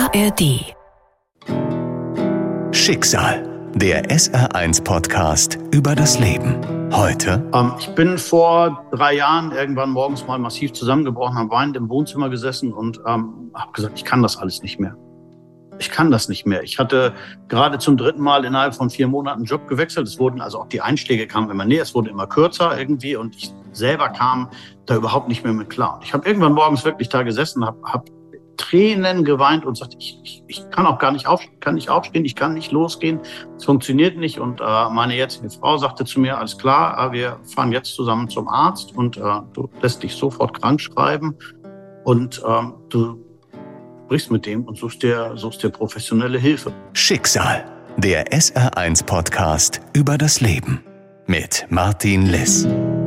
ARD. Schicksal, der SR1-Podcast über das Leben. Heute. Ich bin vor 3 Jahren irgendwann morgens mal massiv zusammengebrochen, habe weinend im Wohnzimmer gesessen und habe gesagt, ich kann das alles nicht mehr. Ich kann das nicht mehr. Ich hatte gerade zum 3. Mal innerhalb von 4 Monaten einen Job gewechselt. Es wurden also auch die Einschläge kamen immer näher, es wurde immer kürzer irgendwie und ich selber kam da überhaupt nicht mehr mit klar. Und ich habe irgendwann morgens wirklich da gesessen, habe Tränen geweint und sagte, ich kann auch gar nicht aufstehen, ich kann nicht losgehen, es funktioniert nicht. Und meine jetzige Frau sagte zu mir, alles klar, wir fahren jetzt zusammen zum Arzt und du lässt dich sofort krank schreiben und du sprichst mit dem und suchst dir professionelle Hilfe. Schicksal, der SR1-Podcast über das Leben mit Martin Liss.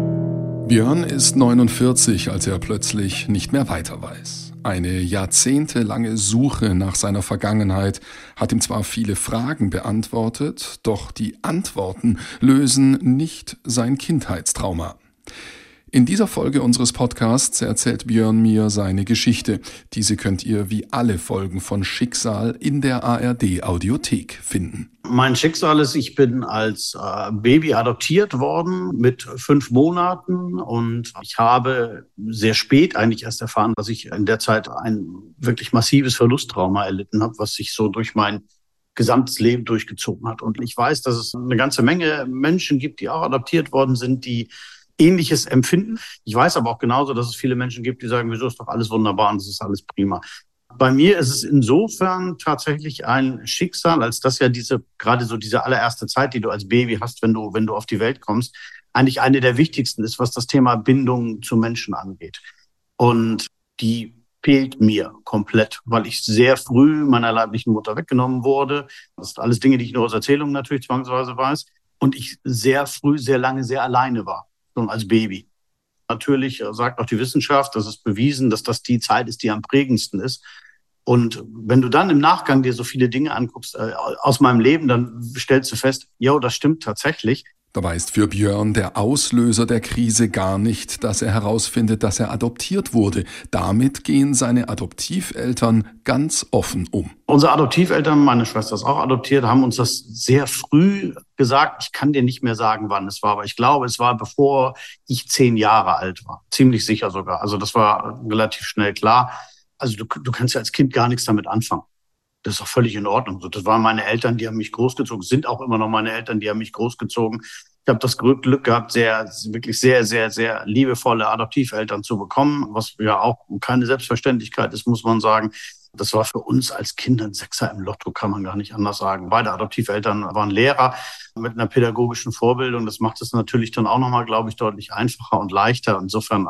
Björn ist 49, als er plötzlich nicht mehr weiter weiß. Eine jahrzehntelange Suche nach seiner Vergangenheit hat ihm zwar viele Fragen beantwortet, doch die Antworten lösen nicht sein Kindheitstrauma. In dieser Folge unseres Podcasts erzählt Björn mir seine Geschichte. Diese könnt ihr wie alle Folgen von Schicksal in der ARD-Audiothek finden. Mein Schicksal ist, ich bin als Baby adoptiert worden mit 5 Monaten und ich habe sehr spät eigentlich erst erfahren, dass ich in der Zeit ein wirklich massives Verlusttrauma erlitten habe, was sich so durch mein gesamtes Leben durchgezogen hat. Und ich weiß, dass es eine ganze Menge Menschen gibt, die auch adoptiert worden sind, die Ähnliches empfinden. Ich weiß aber auch genauso, dass es viele Menschen gibt, die sagen, wieso ist doch alles wunderbar und das ist alles prima. Bei mir ist es insofern tatsächlich ein Schicksal, als dass ja gerade diese allererste Zeit, die du als Baby hast, wenn du auf die Welt kommst, eigentlich eine der wichtigsten ist, was das Thema Bindung zu Menschen angeht. Und die fehlt mir komplett, weil ich sehr früh meiner leiblichen Mutter weggenommen wurde. Das sind alles Dinge, die ich nur aus Erzählungen natürlich zwangsweise weiß. Und ich sehr früh, sehr lange, sehr alleine war. Schon als Baby. Natürlich sagt auch die Wissenschaft, das ist bewiesen, dass das die Zeit ist, die am prägendsten ist. Und wenn du dann im Nachgang dir so viele Dinge anguckst aus meinem Leben, dann stellst du fest, ja, das stimmt tatsächlich. Dabei ist für Björn der Auslöser der Krise gar nicht, dass er herausfindet, dass er adoptiert wurde. Damit gehen seine Adoptiveltern ganz offen um. Unsere Adoptiveltern, meine Schwester ist auch adoptiert, haben uns das sehr früh gesagt. Ich kann dir nicht mehr sagen, wann es war, aber ich glaube, es war bevor ich 10 Jahre alt war. Ziemlich sicher sogar. Also das war relativ schnell klar. Also du kannst ja als Kind gar nichts damit anfangen. Das ist auch völlig in Ordnung. Das waren meine Eltern, die haben mich großgezogen, sind auch immer noch meine Eltern, die haben mich großgezogen. Ich habe das Glück gehabt, wirklich sehr, sehr, sehr liebevolle Adoptiveltern zu bekommen, was ja auch keine Selbstverständlichkeit ist, muss man sagen. Das war für uns als Kinder ein Sechser im Lotto, kann man gar nicht anders sagen. Beide Adoptiveltern waren Lehrer mit einer pädagogischen Vorbildung. Das macht es natürlich dann auch nochmal, glaube ich, deutlich einfacher und leichter. Insofern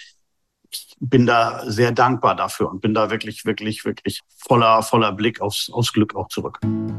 ich bin da sehr dankbar dafür und bin da wirklich, wirklich, wirklich voller Blick aufs Glück auch zurück.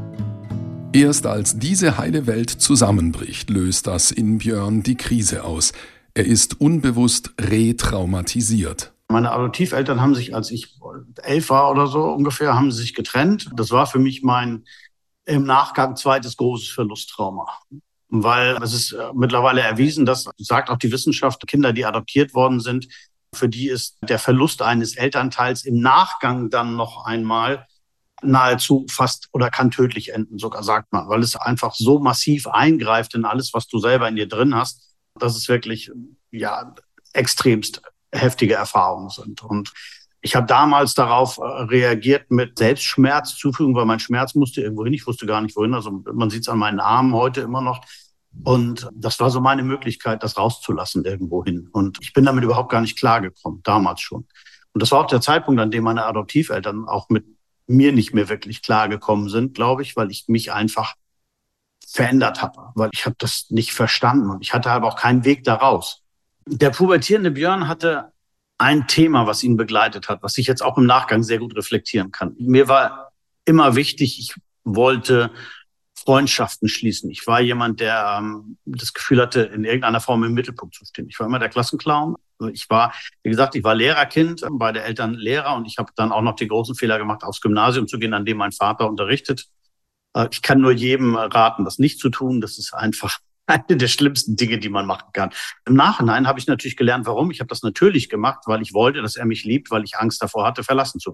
Erst als diese heile Welt zusammenbricht, löst das in Björn die Krise aus. Er ist unbewusst retraumatisiert. Meine Adoptiveltern haben sich, als ich 11 war oder so ungefähr, haben sie sich getrennt. Das war für mich mein im Nachgang zweites großes Verlusttrauma. Weil es ist mittlerweile erwiesen, das sagt auch die Wissenschaft, Kinder, die adoptiert worden sind, für die ist der Verlust eines Elternteils im Nachgang dann noch einmal nahezu fast oder kann tödlich enden, sogar sagt man, weil es einfach so massiv eingreift in alles, was du selber in dir drin hast, dass es wirklich extremst heftige Erfahrungen sind. Und ich habe damals darauf reagiert mit Selbstschmerzzufügung, weil mein Schmerz musste irgendwo hin, ich wusste gar nicht wohin, also man sieht es an meinen Armen heute immer noch. Und das war so meine Möglichkeit, das rauszulassen irgendwo hin. Und ich bin damit überhaupt gar nicht klargekommen, damals schon. Und das war auch der Zeitpunkt, an dem meine Adoptiveltern auch mit mir nicht mehr wirklich klargekommen sind, glaube ich, weil ich mich einfach verändert habe, weil ich habe das nicht verstanden und ich hatte aber auch keinen Weg da raus. Der pubertierende Björn hatte ein Thema, was ihn begleitet hat, was ich jetzt auch im Nachgang sehr gut reflektieren kann. Mir war immer wichtig, ich wollte Freundschaften schließen. Ich war jemand, der das Gefühl hatte, in irgendeiner Form im Mittelpunkt zu stehen. Ich war immer der Klassenclown. Ich war Lehrerkind, beide Eltern Lehrer und ich habe dann auch noch den großen Fehler gemacht, aufs Gymnasium zu gehen, an dem mein Vater unterrichtet. Ich kann nur jedem raten, das nicht zu tun. Das ist einfach eine der schlimmsten Dinge, die man machen kann. Im Nachhinein habe ich natürlich gelernt, warum. Ich habe das natürlich gemacht, weil ich wollte, dass er mich liebt, weil ich Angst davor hatte, verlassen zu werden.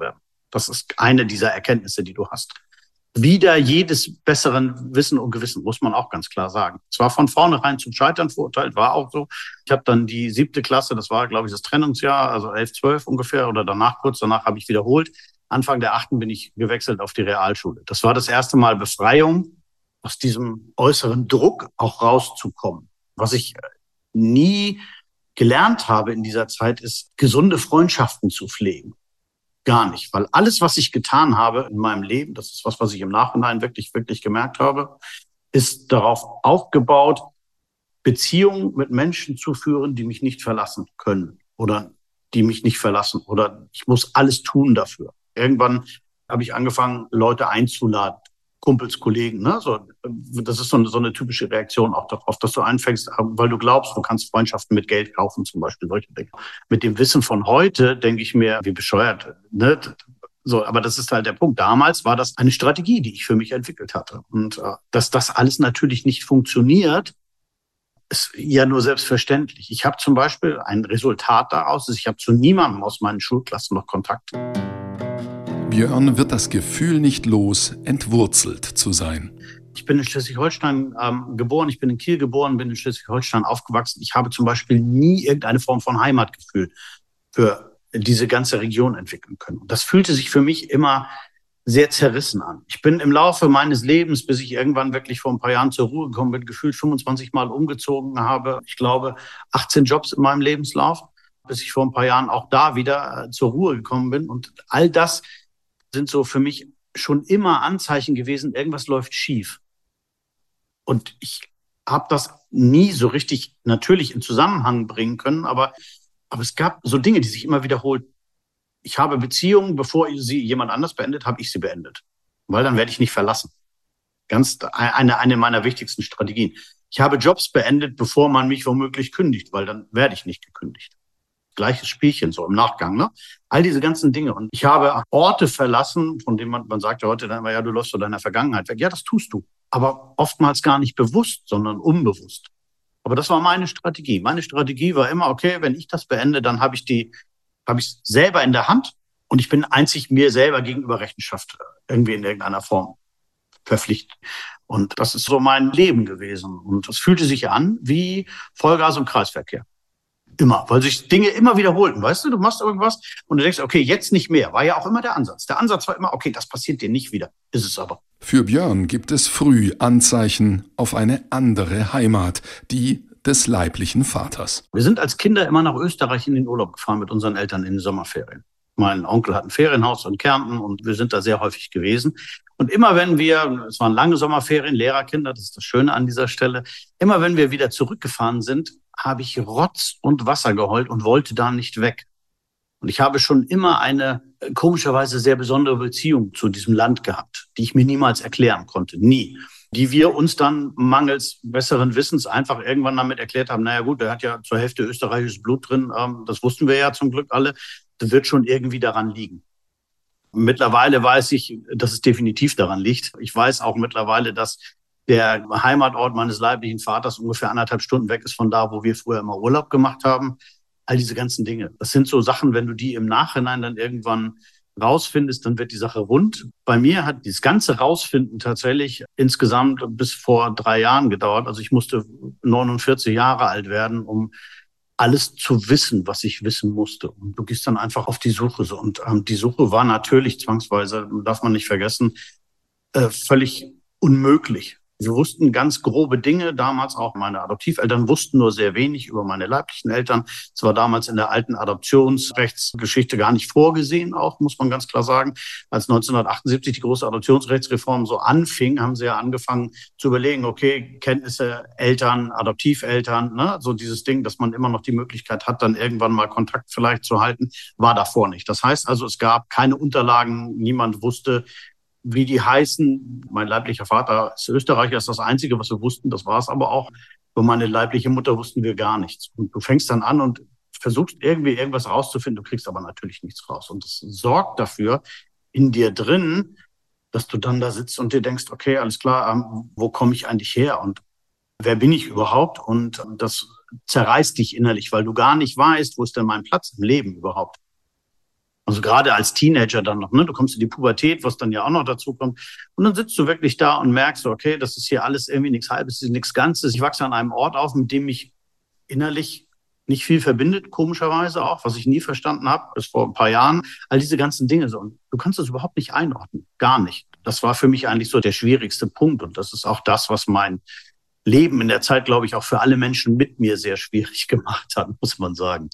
Das ist eine dieser Erkenntnisse, die du hast. Wider jedes besseren Wissen und Gewissen, muss man auch ganz klar sagen. Es war von vornherein zum Scheitern verurteilt, war auch so. Ich habe dann die 7. Klasse, das war, glaube ich, das Trennungsjahr, also 11, 12 ungefähr oder kurz danach habe ich wiederholt. Anfang der 8. bin ich gewechselt auf die Realschule. Das war das erste Mal Befreiung, aus diesem äußeren Druck auch rauszukommen. Was ich nie gelernt habe in dieser Zeit, ist, gesunde Freundschaften zu pflegen. Gar nicht, weil alles, was ich getan habe in meinem Leben, das ist was ich im Nachhinein wirklich, wirklich gemerkt habe, ist darauf aufgebaut, Beziehungen mit Menschen zu führen, die mich nicht verlassen können oder die mich nicht verlassen oder ich muss alles tun dafür. Irgendwann habe ich angefangen, Leute einzuladen, Kumpels, Kollegen, ne? So, das ist so eine typische Reaktion auch darauf, dass du anfängst, weil du glaubst, du kannst Freundschaften mit Geld kaufen, zum Beispiel solche Dinge. Mit dem Wissen von heute denke ich mir, wie bescheuert, ne? So, aber das ist halt der Punkt. Damals war das eine Strategie, die ich für mich entwickelt hatte. Und dass das alles natürlich nicht funktioniert, ist ja nur selbstverständlich. Ich habe zum Beispiel ein Resultat daraus, ich habe zu niemandem aus meinen Schulklassen noch Kontakt. Björn wird das Gefühl nicht los, entwurzelt zu sein. Ich bin in Schleswig-Holstein geboren, ich bin in Kiel geboren, bin in Schleswig-Holstein aufgewachsen. Ich habe zum Beispiel nie irgendeine Form von Heimatgefühl für diese ganze Region entwickeln können. Und das fühlte sich für mich immer sehr zerrissen an. Ich bin im Laufe meines Lebens, bis ich irgendwann wirklich vor ein paar Jahren zur Ruhe gekommen bin, gefühlt 25 Mal umgezogen habe. Ich glaube, 18 Jobs in meinem Lebenslauf, bis ich vor ein paar Jahren auch da wieder zur Ruhe gekommen bin. Und all das sind so für mich schon immer Anzeichen gewesen, irgendwas läuft schief. Und ich habe das nie so richtig natürlich in Zusammenhang bringen können, aber es gab so Dinge, die sich immer wiederholten. Ich habe Beziehungen, bevor sie jemand anders beendet, habe ich sie beendet. Weil dann werde ich nicht verlassen. Eine meiner wichtigsten Strategien. Ich habe Jobs beendet, bevor man mich womöglich kündigt, weil dann werde ich nicht gekündigt. Gleiches Spielchen so im Nachgang, ne? All diese ganzen Dinge. Und ich habe Orte verlassen, von denen man sagt ja heute dann immer, ja, du läufst zu deiner Vergangenheit weg. Ja, das tust du. Aber oftmals gar nicht bewusst, sondern unbewusst. Aber das war meine Strategie. Meine Strategie war immer, okay, wenn ich das beende, dann habe ich es selber in der Hand und ich bin einzig mir selber gegenüber Rechenschaft irgendwie in irgendeiner Form verpflichtet. Und das ist so mein Leben gewesen. Und das fühlte sich an wie Vollgas und Kreisverkehr. Immer, weil sich Dinge immer wiederholten. Weißt du, du machst irgendwas und du denkst, okay, jetzt nicht mehr. War ja auch immer der Ansatz. Der Ansatz war immer, okay, das passiert dir nicht wieder. Ist es aber. Für Björn gibt es früh Anzeichen auf eine andere Heimat, die des leiblichen Vaters. Wir sind als Kinder immer nach Österreich in den Urlaub gefahren mit unseren Eltern in den Sommerferien. Mein Onkel hat ein Ferienhaus in Kärnten und wir sind da sehr häufig gewesen. Und immer wenn es waren lange Sommerferien, Lehrerkinder, das ist das Schöne an dieser Stelle, immer wenn wir wieder zurückgefahren sind, habe ich Rotz und Wasser geheult und wollte da nicht weg. Und ich habe schon immer eine komischerweise sehr besondere Beziehung zu diesem Land gehabt, die ich mir niemals erklären konnte, nie. Die wir uns dann mangels besseren Wissens einfach irgendwann damit erklärt haben, naja gut, der hat ja zur Hälfte österreichisches Blut drin, das wussten wir ja zum Glück alle, das wird schon irgendwie daran liegen. Mittlerweile weiß ich, dass es definitiv daran liegt. Ich weiß auch mittlerweile, dass der Heimatort meines leiblichen Vaters ungefähr 1,5 Stunden weg ist von da, wo wir früher immer Urlaub gemacht haben. All diese ganzen Dinge. Das sind so Sachen, wenn du die im Nachhinein dann irgendwann rausfindest, dann wird die Sache rund. Bei mir hat dieses ganze Rausfinden tatsächlich insgesamt bis vor 3 Jahren gedauert. Also ich musste 49 Jahre alt werden, um alles zu wissen, was ich wissen musste. Und du gehst dann einfach auf die Suche. So. Und die Suche war natürlich zwangsweise, darf man nicht vergessen, völlig unmöglich. Wir wussten ganz grobe Dinge, damals auch meine Adoptiveltern wussten nur sehr wenig über meine leiblichen Eltern. Es war damals in der alten Adoptionsrechtsgeschichte gar nicht vorgesehen, auch muss man ganz klar sagen. Als 1978 die große Adoptionsrechtsreform so anfing, haben sie ja angefangen zu überlegen, okay, Kenntnisse, Eltern, Adoptiveltern, ne? So dieses Ding, dass man immer noch die Möglichkeit hat, dann irgendwann mal Kontakt vielleicht zu halten, war davor nicht. Das heißt also, es gab keine Unterlagen, niemand wusste, wie die heißen. Mein leiblicher Vater ist Österreicher, ist das Einzige, was wir wussten. Das war es aber auch. Über meine leibliche Mutter wussten wir gar nichts. Und du fängst dann an und versuchst irgendwie irgendwas rauszufinden. Du kriegst aber natürlich nichts raus. Und das sorgt dafür in dir drin, dass du dann da sitzt und dir denkst, okay, alles klar, wo komme ich eigentlich her? Und wer bin ich überhaupt? Und das zerreißt dich innerlich, weil du gar nicht weißt, wo ist denn mein Platz im Leben überhaupt? Also gerade als Teenager dann noch, ne? Du kommst in die Pubertät, was dann ja auch noch dazu kommt. Und dann sitzt du wirklich da und merkst, okay, das ist hier alles irgendwie nichts Halbes, das ist nichts Ganzes. Ich wachse an einem Ort auf, mit dem mich innerlich nicht viel verbindet, komischerweise auch, was ich nie verstanden habe, bis vor ein paar Jahren. All diese ganzen Dinge so. Und du kannst das überhaupt nicht einordnen. Gar nicht. Das war für mich eigentlich so der schwierigste Punkt. Und das ist auch das, was mein Leben in der Zeit, glaube ich, auch für alle Menschen mit mir sehr schwierig gemacht hat, muss man sagen.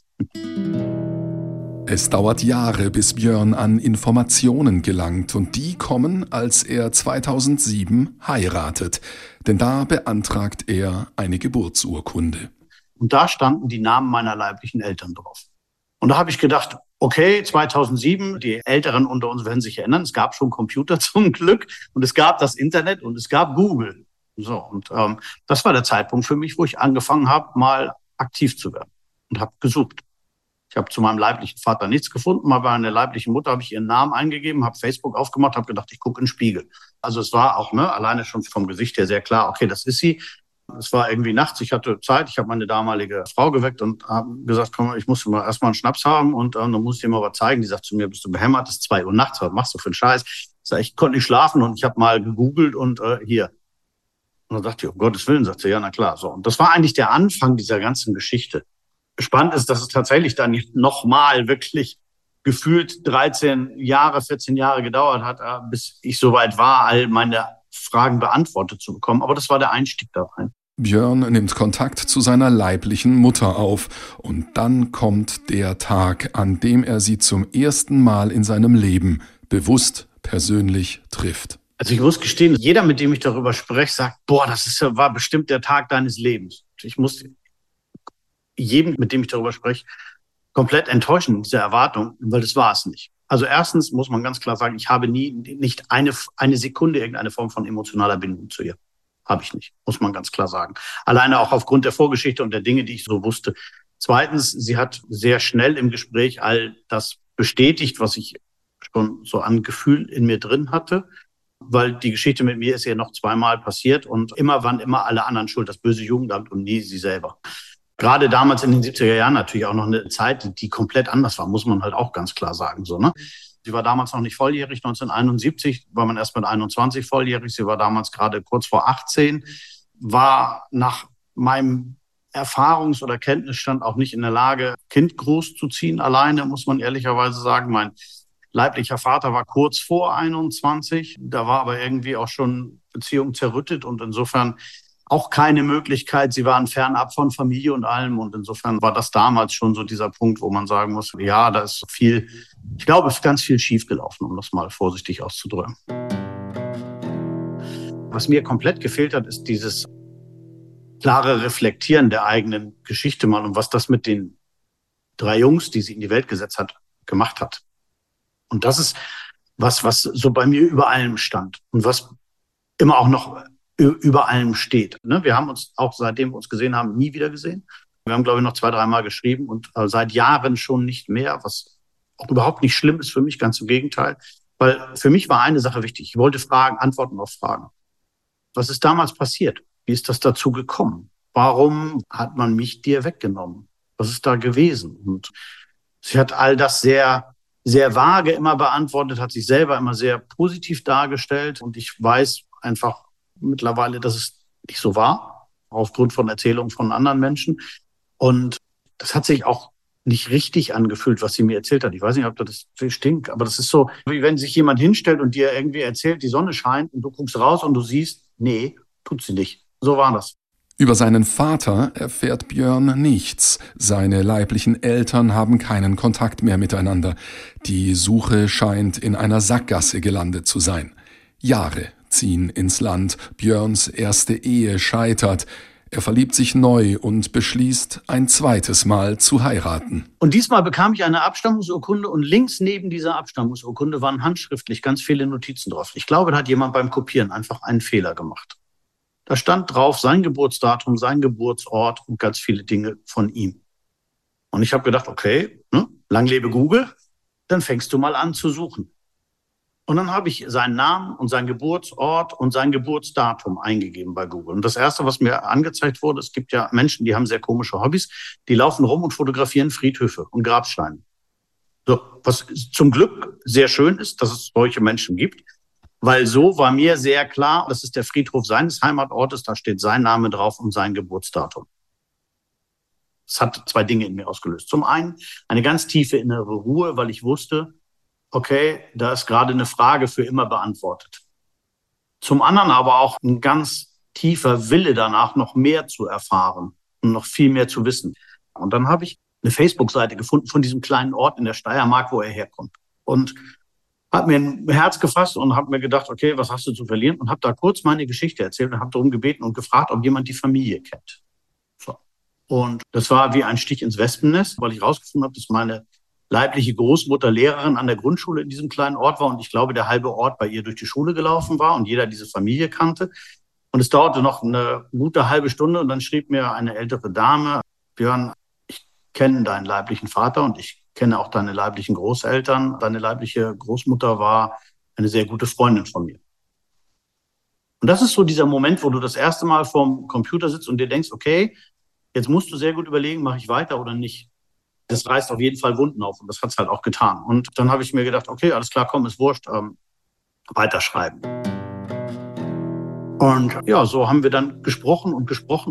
Es dauert Jahre, bis Björn an Informationen gelangt, und die kommen, als er 2007 heiratet. Denn da beantragt er eine Geburtsurkunde. Und da standen die Namen meiner leiblichen Eltern drauf. Und da habe ich gedacht, okay, 2007, die Älteren unter uns werden sich erinnern, es gab schon Computer zum Glück und es gab das Internet und es gab Google. So, und das war der Zeitpunkt für mich, wo ich angefangen habe, mal aktiv zu werden und habe gesucht. Ich habe zu meinem leiblichen Vater nichts gefunden, mal bei meiner leiblichen Mutter habe ich ihren Namen eingegeben, habe Facebook aufgemacht, habe gedacht, ich gucke in den Spiegel. Also es war auch alleine schon vom Gesicht her sehr klar, okay, das ist sie. Es war irgendwie nachts, ich hatte Zeit, ich habe meine damalige Frau geweckt und habe gesagt, komm, ich muss mal erstmal einen Schnaps haben und dann muss ich dir mal was zeigen. Die sagt zu mir, bist du behämmert, es ist 2 Uhr nachts, was machst du für einen Scheiß? Ich sag, ich konnte nicht schlafen und ich habe mal gegoogelt und hier. Und dann dachte ich, um Gottes Willen, sagt sie, ja, na klar. So. Und das war eigentlich der Anfang dieser ganzen Geschichte. Spannend ist, dass es tatsächlich dann nochmal wirklich gefühlt 13 Jahre, 14 Jahre gedauert hat, bis ich soweit war, all meine Fragen beantwortet zu bekommen. Aber das war der Einstieg da rein. Björn nimmt Kontakt zu seiner leiblichen Mutter auf. Und dann kommt der Tag, an dem er sie zum ersten Mal in seinem Leben bewusst persönlich trifft. Also ich muss gestehen, jeder, mit dem ich darüber spreche, sagt, boah, war bestimmt der Tag deines Lebens. Ich muss jedem, mit dem ich darüber spreche, komplett enttäuschen, diese Erwartung, weil das war es nicht. Also erstens muss man ganz klar sagen, ich habe nicht eine Sekunde irgendeine Form von emotionaler Bindung zu ihr. Habe ich nicht, muss man ganz klar sagen. Alleine auch aufgrund der Vorgeschichte und der Dinge, die ich so wusste. Zweitens, sie hat sehr schnell im Gespräch all das bestätigt, was ich schon so an Gefühl in mir drin hatte. Weil die Geschichte mit mir ist ja noch 2-mal passiert und immer waren immer alle anderen schuld, das böse Jugendamt und nie sie selber. Gerade damals in den 70er Jahren natürlich auch noch eine Zeit, die komplett anders war, muss man halt auch ganz klar sagen. So, ne? Sie war damals noch nicht volljährig, 1971 war man erst mit 21 volljährig. Sie war damals gerade kurz vor 18, war nach meinem Erfahrungs- oder Kenntnisstand auch nicht in der Lage, Kind großzuziehen alleine, muss man ehrlicherweise sagen. Mein leiblicher Vater war kurz vor 21, da war aber irgendwie auch schon Beziehung zerrüttet und insofern auch keine Möglichkeit. Sie waren fernab von Familie und allem und insofern war das damals schon so dieser Punkt, wo man sagen muss, ja, da ist viel, ich glaube, es ist ganz viel schiefgelaufen, um das mal vorsichtig auszudrücken. Was mir komplett gefehlt hat, ist dieses klare Reflektieren der eigenen Geschichte mal und was das mit den 3 Jungs, die sie in die Welt gesetzt hat, gemacht hat. Und das ist was so bei mir über allem stand und was immer auch noch über allem steht. Wir haben uns auch, seitdem wir uns gesehen haben, nie wieder gesehen. Wir haben, glaube ich, noch 2-3 Mal geschrieben und seit Jahren schon nicht mehr, was auch überhaupt nicht schlimm ist für mich, ganz im Gegenteil. Weil für mich war eine Sache wichtig. Ich wollte Antworten auf Fragen. Was ist damals passiert? Wie ist das dazu gekommen? Warum hat man mich dir weggenommen? Was ist da gewesen? Und sie hat all das sehr vage immer beantwortet, hat sich selber immer sehr positiv dargestellt. Und ich weiß einfach mittlerweile, dass es nicht so war, aufgrund von Erzählungen von anderen Menschen. Und das hat sich auch nicht richtig angefühlt, was sie mir erzählt hat. Ich weiß nicht, ob das stinkt, aber das ist so, wie wenn sich jemand hinstellt und dir irgendwie erzählt, die Sonne scheint und du guckst raus und du siehst, nee, tut sie nicht. So war das. Über seinen Vater erfährt Björn nichts. Seine leiblichen Eltern haben keinen Kontakt mehr miteinander. Die Suche scheint in einer Sackgasse gelandet zu sein. Jahre ziehen ins Land. Björns erste Ehe scheitert. Er verliebt sich neu und beschließt, ein zweites Mal zu heiraten. Und diesmal bekam ich eine Abstammungsurkunde und links neben dieser Abstammungsurkunde waren handschriftlich ganz viele Notizen drauf. Ich glaube, da hat jemand beim Kopieren einfach einen Fehler gemacht. Da stand drauf sein Geburtsdatum, sein Geburtsort und ganz viele Dinge von ihm. Und ich habe gedacht, okay, lang lebe Google, dann fängst du mal an zu suchen. Und dann habe ich seinen Namen und seinen Geburtsort und sein Geburtsdatum eingegeben bei Google. Und das Erste, was mir angezeigt wurde, es gibt ja Menschen, die haben sehr komische Hobbys, die laufen rum und fotografieren Friedhöfe und Grabsteine. So, was zum Glück sehr schön ist, dass es solche Menschen gibt, weil so war mir sehr klar, das ist der Friedhof seines Heimatortes, da steht sein Name drauf und sein Geburtsdatum. Es hat zwei Dinge in mir ausgelöst. Zum einen eine ganz tiefe innere Ruhe, weil ich wusste, okay, da ist gerade eine Frage für immer beantwortet. Zum anderen aber auch ein ganz tiefer Wille danach, noch mehr zu erfahren und noch viel mehr zu wissen. Und dann habe ich eine Facebook-Seite gefunden von diesem kleinen Ort in der Steiermark, wo er herkommt. Und habe mir ein Herz gefasst und habe mir gedacht, okay, was hast du zu verlieren? Und habe da kurz meine Geschichte erzählt und habe darum gebeten und gefragt, ob jemand die Familie kennt. So. Und das war wie ein Stich ins Wespennest, weil ich rausgefunden habe, dass meine leibliche Großmutter Lehrerin an der Grundschule in diesem kleinen Ort war und ich glaube, der halbe Ort bei ihr durch die Schule gelaufen war und jeder diese Familie kannte. Und es dauerte noch eine gute halbe Stunde und dann schrieb mir eine ältere Dame, Björn, ich kenne deinen leiblichen Vater und ich kenne auch deine leiblichen Großeltern. Deine leibliche Großmutter war eine sehr gute Freundin von mir. Und das ist so dieser Moment, wo du das erste Mal vorm Computer sitzt und dir denkst, okay, jetzt musst du sehr gut überlegen, mache ich weiter oder nicht. Das reißt auf jeden Fall Wunden auf und das hat es halt auch getan. Und dann habe ich mir gedacht, okay, alles klar, komm, ist wurscht, weiterschreiben. Und ja, so haben wir dann gesprochen und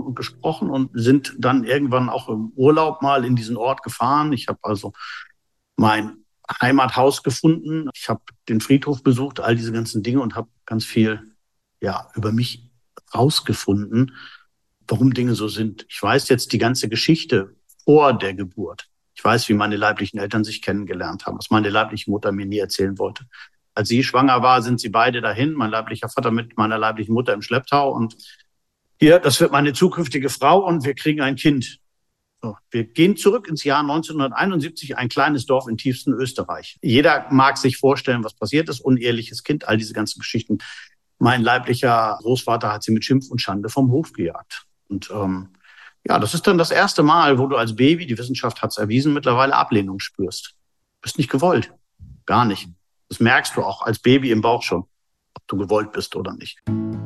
sind dann irgendwann auch im Urlaub mal in diesen Ort gefahren. Ich habe also mein Heimathaus gefunden. Ich habe den Friedhof besucht, all diese ganzen Dinge und habe ganz viel über mich rausgefunden, warum Dinge so sind. Ich weiß jetzt die ganze Geschichte vor der Geburt. Ich weiß, wie meine leiblichen Eltern sich kennengelernt haben, was meine leibliche Mutter mir nie erzählen wollte. Als sie schwanger war, sind sie beide dahin, mein leiblicher Vater mit meiner leiblichen Mutter im Schlepptau. Und hier, das wird meine zukünftige Frau und wir kriegen ein Kind. So, wir gehen zurück ins Jahr 1971, ein kleines Dorf im tiefsten Österreich. Jeder mag sich vorstellen, was passiert ist, uneheliches Kind, all diese ganzen Geschichten. Mein leiblicher Großvater hat sie mit Schimpf und Schande vom Hof gejagt. Und das ist dann das erste Mal, wo du als Baby, die Wissenschaft hat es erwiesen, mittlerweile Ablehnung spürst. Du bist nicht gewollt. Gar nicht. Das merkst du auch als Baby im Bauch schon, ob du gewollt bist oder nicht.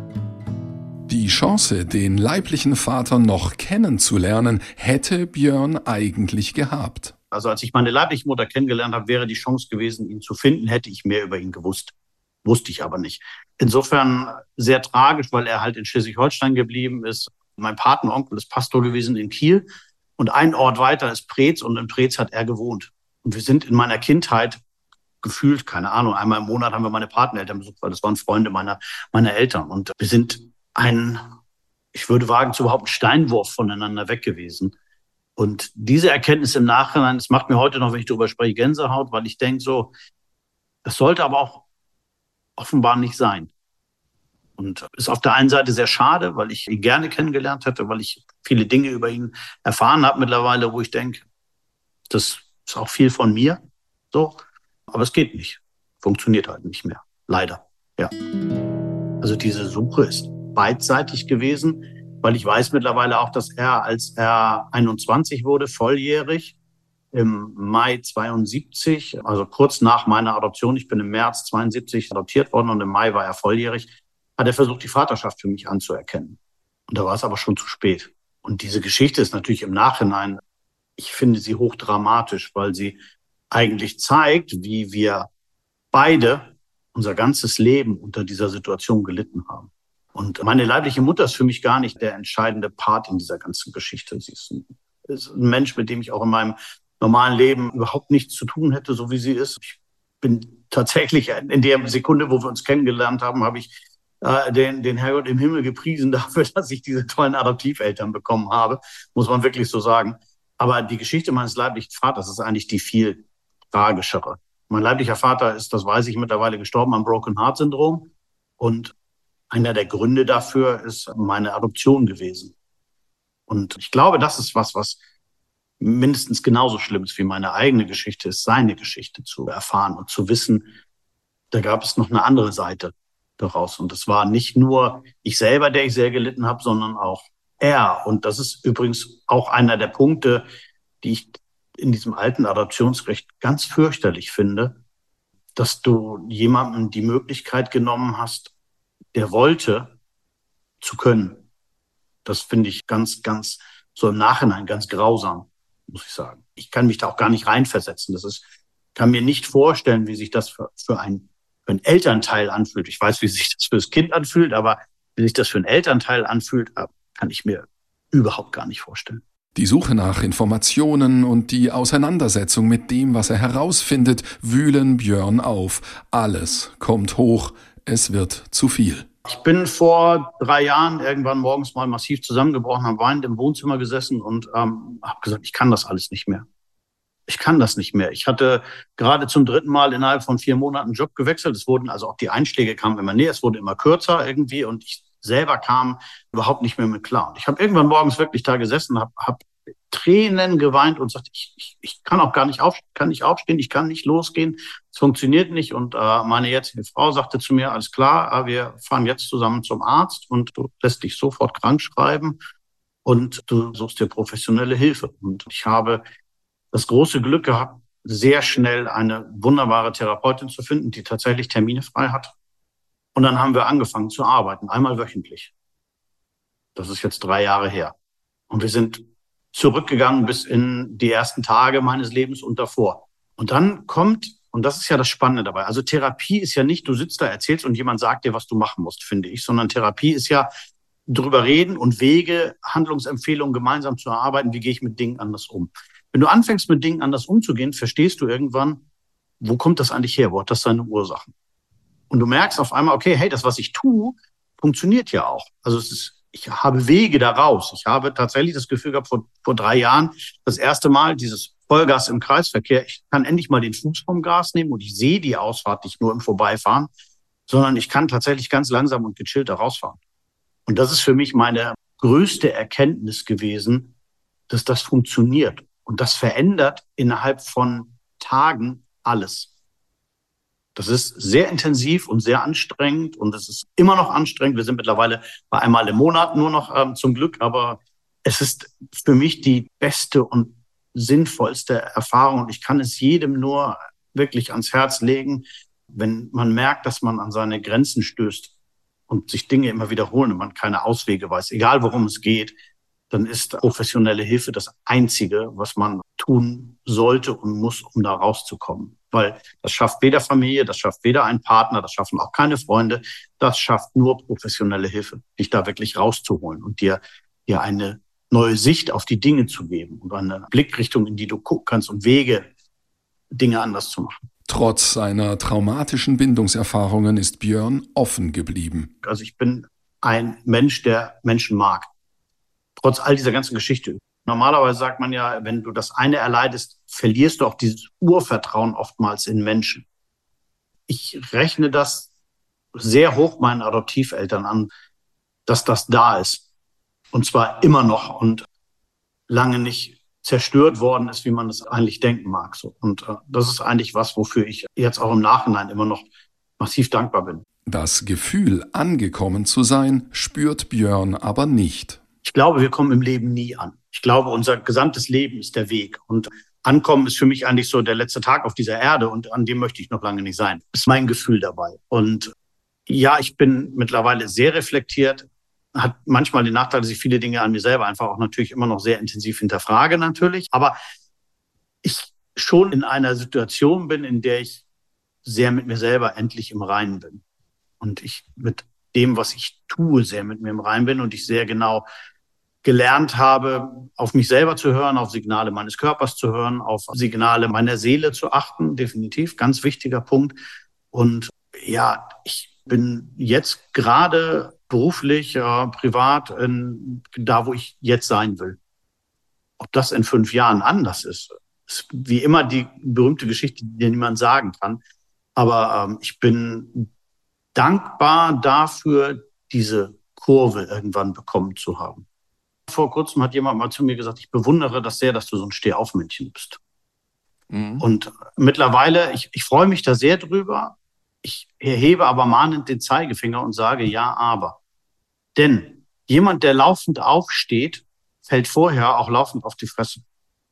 Die Chance, den leiblichen Vater noch kennenzulernen, hätte Björn eigentlich gehabt. Also als ich meine leibliche Mutter kennengelernt habe, wäre die Chance gewesen, ihn zu finden, hätte ich mehr über ihn gewusst. Wusste ich aber nicht. Insofern sehr tragisch, weil er halt in Schleswig-Holstein geblieben ist. Mein Patenonkel ist Pastor gewesen in Kiel und ein Ort weiter ist Preetz und in Preetz hat er gewohnt. Und wir sind in meiner Kindheit gefühlt, keine Ahnung, einmal im Monat haben wir meine Pateneltern besucht, weil das waren Freunde meiner Eltern. Und wir sind ich würde wagen, zu überhaupt einen Steinwurf voneinander weg gewesen. Und diese Erkenntnis im Nachhinein, das macht mir heute noch, wenn ich darüber spreche, Gänsehaut, weil ich denke so, das sollte aber auch offenbar nicht sein. Und ist auf der einen Seite sehr schade, weil ich ihn gerne kennengelernt hätte, weil ich viele Dinge über ihn erfahren habe mittlerweile, wo ich denke, das ist auch viel von mir. So. Aber es geht nicht. Funktioniert halt nicht mehr. Leider. Ja. Also diese Suche ist beidseitig gewesen, weil ich weiß mittlerweile auch, dass er, als er 21 wurde, volljährig, im Mai 72, also kurz nach meiner Adoption, ich bin im März 72 adoptiert worden und im Mai war er volljährig, hat er versucht, die Vaterschaft für mich anzuerkennen. Und da war es aber schon zu spät. Und diese Geschichte ist natürlich im Nachhinein, ich finde sie hochdramatisch, weil sie eigentlich zeigt, wie wir beide unser ganzes Leben unter dieser Situation gelitten haben. Und meine leibliche Mutter ist für mich gar nicht der entscheidende Part in dieser ganzen Geschichte. Sie ist ein Mensch, mit dem ich auch in meinem normalen Leben überhaupt nichts zu tun hätte, so wie sie ist. Ich bin tatsächlich in der Sekunde, wo wir uns kennengelernt haben, habe ich den Herrgott im Himmel gepriesen dafür, dass ich diese tollen Adoptiveltern bekommen habe, muss man wirklich so sagen. Aber die Geschichte meines leiblichen Vaters ist eigentlich die viel tragischere. Mein leiblicher Vater ist, das weiß ich, mittlerweile gestorben am Broken Heart Syndrom. Und einer der Gründe dafür ist meine Adoption gewesen. Und ich glaube, das ist was mindestens genauso schlimm ist wie meine eigene Geschichte, ist seine Geschichte zu erfahren und zu wissen, da gab es noch eine andere Seite daraus. Und es war nicht nur ich selber, der ich sehr gelitten habe, sondern auch er. Und das ist übrigens auch einer der Punkte, die ich in diesem alten Adoptionsrecht ganz fürchterlich finde, dass du jemandem die Möglichkeit genommen hast, der wollte, zu können. Das finde ich ganz, ganz so im Nachhinein ganz grausam, muss ich sagen. Ich kann mich da auch gar nicht reinversetzen. kann mir nicht vorstellen, wie sich das für ein Elternteil anfühlt. Ich weiß, wie sich das für das Kind anfühlt, aber wie sich das für ein Elternteil anfühlt, kann ich mir überhaupt gar nicht vorstellen. Die Suche nach Informationen und die Auseinandersetzung mit dem, was er herausfindet, wühlen Björn auf. Alles kommt hoch, es wird zu viel. Ich bin vor 3 Jahren irgendwann morgens mal massiv zusammengebrochen, habe weinend im Wohnzimmer gesessen und habe gesagt, ich kann das alles nicht mehr. Ich kann das nicht mehr. Ich hatte gerade zum 3. Mal innerhalb von 4 Monaten einen Job gewechselt. Es wurden also auch die Einschläge kamen immer näher, es wurde immer kürzer irgendwie und ich selber kam überhaupt nicht mehr mit klar. Und ich habe irgendwann morgens wirklich da gesessen, hab Tränen geweint und sagte, ich kann auch gar nicht aufstehen, ich kann nicht losgehen, es funktioniert nicht. Und meine jetzige Frau sagte zu mir, alles klar, wir fahren jetzt zusammen zum Arzt und du lässt dich sofort krank schreiben und du suchst dir professionelle Hilfe. Und ich habe das große Glück gehabt, sehr schnell eine wunderbare Therapeutin zu finden, die tatsächlich Termine frei hat. Und dann haben wir angefangen zu arbeiten, einmal wöchentlich. Das ist jetzt 3 Jahre her. Und wir sind zurückgegangen bis in die ersten Tage meines Lebens und davor. Und dann kommt, und das ist ja das Spannende dabei, also Therapie ist ja nicht, du sitzt da, erzählst und jemand sagt dir, was du machen musst, finde ich, sondern Therapie ist ja drüber reden und Wege, Handlungsempfehlungen gemeinsam zu erarbeiten, wie gehe ich mit Dingen anders um. Wenn du anfängst, mit Dingen anders umzugehen, verstehst du irgendwann, wo kommt das eigentlich her? Wo hat das seine Ursachen? Und du merkst auf einmal, okay, hey, das, was ich tue, funktioniert ja auch. Also ich habe Wege daraus. Ich habe tatsächlich das Gefühl gehabt, vor 3 Jahren, das erste Mal dieses Vollgas im Kreisverkehr. Ich kann endlich mal den Fuß vom Gas nehmen und ich sehe die Ausfahrt nicht nur im Vorbeifahren, sondern ich kann tatsächlich ganz langsam und gechillt da rausfahren. Und das ist für mich meine größte Erkenntnis gewesen, dass das funktioniert. Und das verändert innerhalb von Tagen alles. Das ist sehr intensiv und sehr anstrengend und es ist immer noch anstrengend. Wir sind mittlerweile bei einmal im Monat nur noch zum Glück, aber es ist für mich die beste und sinnvollste Erfahrung und ich kann es jedem nur wirklich ans Herz legen, wenn man merkt, dass man an seine Grenzen stößt und sich Dinge immer wiederholen und man keine Auswege weiß, egal worum es geht, dann ist professionelle Hilfe das Einzige, was man tun sollte und muss, um da rauszukommen. Weil das schafft weder Familie, das schafft weder ein Partner, das schaffen auch keine Freunde. Das schafft nur professionelle Hilfe, dich da wirklich rauszuholen und dir eine neue Sicht auf die Dinge zu geben und eine Blickrichtung, in die du gucken kannst und Wege, Dinge anders zu machen. Trotz seiner traumatischen Bindungserfahrungen ist Björn offen geblieben. Also ich bin ein Mensch, der Menschen mag. Trotz all dieser ganzen Geschichte. Normalerweise sagt man ja, wenn du das eine erleidest, verlierst du auch dieses Urvertrauen oftmals in Menschen. Ich rechne das sehr hoch meinen Adoptiveltern an, dass das da ist. Und zwar immer noch und lange nicht zerstört worden ist, wie man es eigentlich denken mag. So. Und das ist eigentlich was, wofür ich jetzt auch im Nachhinein immer noch massiv dankbar bin. Das Gefühl, angekommen zu sein, spürt Björn aber nicht. Ich glaube, wir kommen im Leben nie an. Ich glaube, unser gesamtes Leben ist der Weg. Und Ankommen ist für mich eigentlich so der letzte Tag auf dieser Erde und an dem möchte ich noch lange nicht sein. Das ist mein Gefühl dabei. Und ja, ich bin mittlerweile sehr reflektiert, hat manchmal den Nachteil, dass ich viele Dinge an mir selber einfach auch natürlich immer noch sehr intensiv hinterfrage natürlich. Aber ich schon in einer Situation bin, in der ich sehr mit mir selber endlich im Reinen bin. Und ich mit dem, was ich tue, sehr mit mir im Reinen bin und ich sehr genau gelernt habe, auf mich selber zu hören, auf Signale meines Körpers zu hören, auf Signale meiner Seele zu achten, definitiv, ganz wichtiger Punkt. Und ja, ich bin jetzt gerade beruflich, privat, da, wo ich jetzt sein will. Ob das in 5 Jahren anders ist wie immer die berühmte Geschichte, die dir niemand sagen kann. Aber ich bin dankbar dafür, diese Kurve irgendwann bekommen zu haben. Vor kurzem hat jemand mal zu mir gesagt, ich bewundere das sehr, dass du so ein Stehaufmännchen bist. Mhm. Und mittlerweile, ich freue mich da sehr drüber. Ich erhebe aber mahnend den Zeigefinger und sage, ja, aber. Denn jemand, der laufend aufsteht, fällt vorher auch laufend auf die Fresse.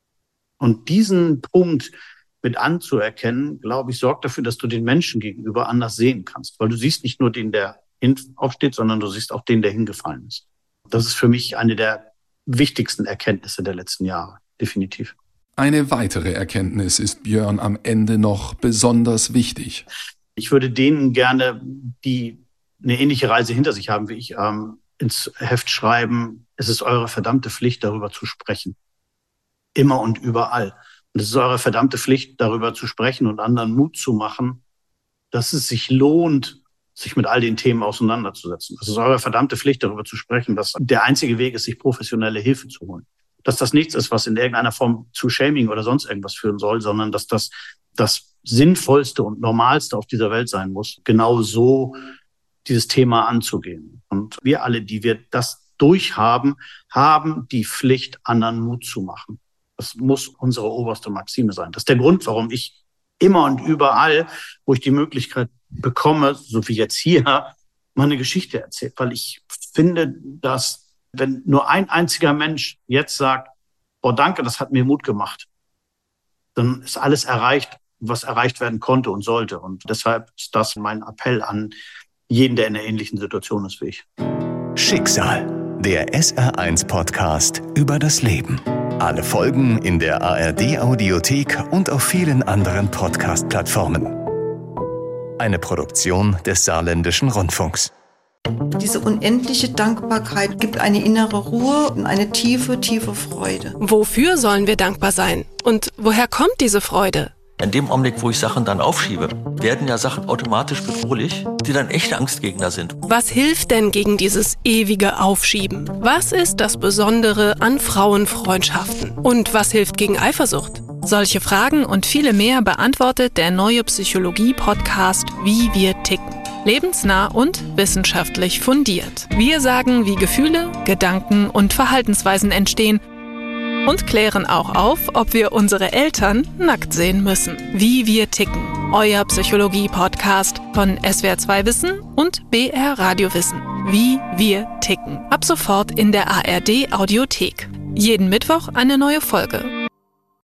Und diesen Punkt mit anzuerkennen, glaube ich, sorgt dafür, dass du den Menschen gegenüber anders sehen kannst. Weil du siehst nicht nur den, der aufsteht, sondern du siehst auch den, der hingefallen ist. Das ist für mich eine der wichtigsten Erkenntnisse der letzten Jahre, definitiv. Eine weitere Erkenntnis ist Björn am Ende noch besonders wichtig. Ich würde denen gerne, die eine ähnliche Reise hinter sich haben wie ich, ins Heft schreiben, es ist eure verdammte Pflicht, darüber zu sprechen. Immer und überall. Und es ist eure verdammte Pflicht, darüber zu sprechen und anderen Mut zu machen, dass es sich lohnt, sich mit all den Themen auseinanderzusetzen. Es ist eure verdammte Pflicht, darüber zu sprechen, dass der einzige Weg ist, sich professionelle Hilfe zu holen. Dass das nichts ist, was in irgendeiner Form zu Shaming oder sonst irgendwas führen soll, sondern dass das Sinnvollste und Normalste auf dieser Welt sein muss, genau so dieses Thema anzugehen. Und wir alle, die wir das durchhaben, haben die Pflicht, anderen Mut zu machen. Das muss unsere oberste Maxime sein. Das ist der Grund, warum ich immer und überall, wo ich die Möglichkeit bekomme, so wie jetzt hier, meine Geschichte erzähle. Weil ich finde, dass wenn nur ein einziger Mensch jetzt sagt, oh danke, das hat mir Mut gemacht, dann ist alles erreicht, was erreicht werden konnte und sollte. Und deshalb ist das mein Appell an jeden, der in einer ähnlichen Situation ist wie ich. Schicksal, der SR1-Podcast über das Leben. Alle Folgen in der ARD-Audiothek und auf vielen anderen Podcast-Plattformen. Eine Produktion des Saarländischen Rundfunks. Diese unendliche Dankbarkeit gibt eine innere Ruhe und eine tiefe, tiefe Freude. Wofür sollen wir dankbar sein? Und woher kommt diese Freude? In dem Augenblick, wo ich Sachen dann aufschiebe, werden ja Sachen automatisch bedrohlich, die dann echte Angstgegner sind. Was hilft denn gegen dieses ewige Aufschieben? Was ist das Besondere an Frauenfreundschaften? Und was hilft gegen Eifersucht? Solche Fragen und viele mehr beantwortet der neue Psychologie-Podcast Wie wir ticken. Lebensnah und wissenschaftlich fundiert. Wir sagen, wie Gefühle, Gedanken und Verhaltensweisen entstehen und klären auch auf, ob wir unsere Eltern nackt sehen müssen. Wie wir ticken. Euer Psychologie-Podcast von SWR2 Wissen und BR Radio Wissen. Wie wir ticken. Ab sofort in der ARD-Audiothek. Jeden Mittwoch eine neue Folge.